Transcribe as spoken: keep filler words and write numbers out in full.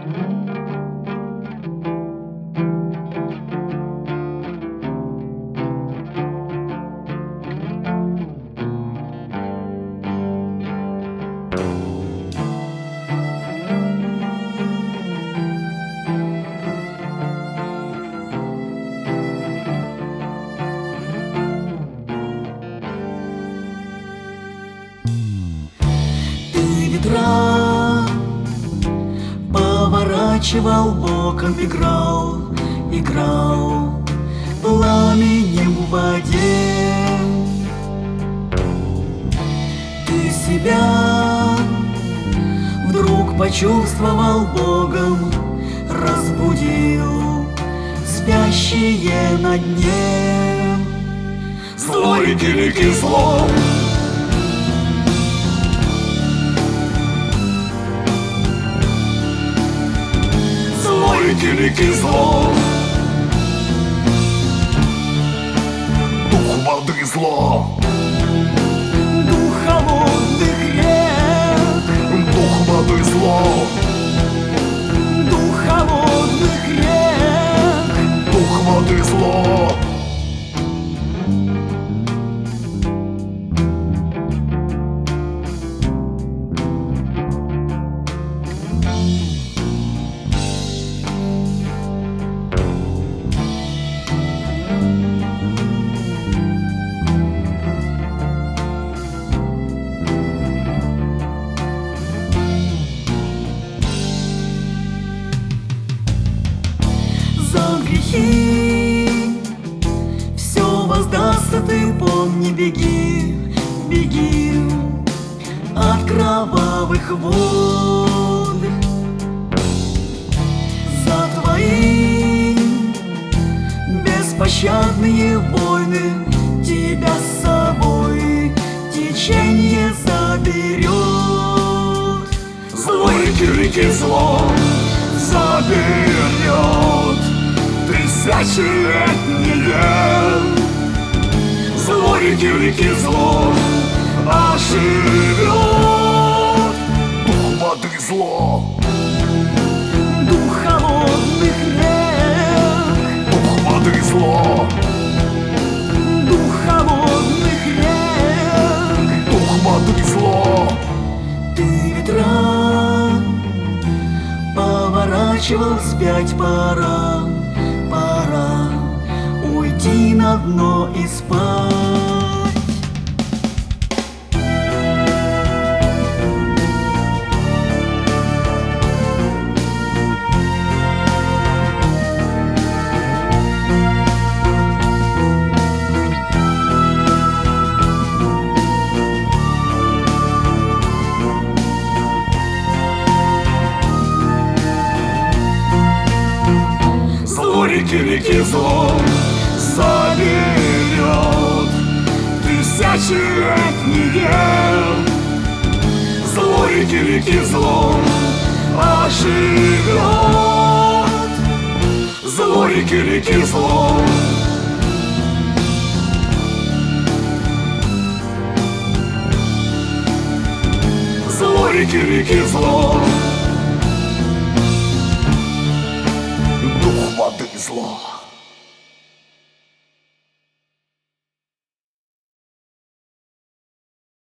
Ветра поворачивал боком, играл, играл пламенем в воде. Ты себя вдруг почувствовал Богом, разбудил спящие на дне. Зло, реки, реки, зло. Реки, реки, зло. Дух воды, зло. Дух холодных рек. Дух воды, зло. Дух холодных рек. Дух воды, зло. За грехи все воздастся, ты помни, беги, беги от кровавых вод. За твои беспощадные войны тебя с собой течение заберет. Зло, реки, реки, зло заберет тысячелетние. Зло, реки, реки, зло оживет. Дух воды, зло. Дух холодных рек. Дух воды, зло. Дух холодных рек. Дух воды, зло. Ты ветра поворачивал вспять, пора, пора уйти на дно и спать. Реки, реки, зло заберет тысячелетние. Зло, реки, реки, зло оживет. Зло, реки, реки, зло. Зло, реки, реки, зло. Дух воды, зло.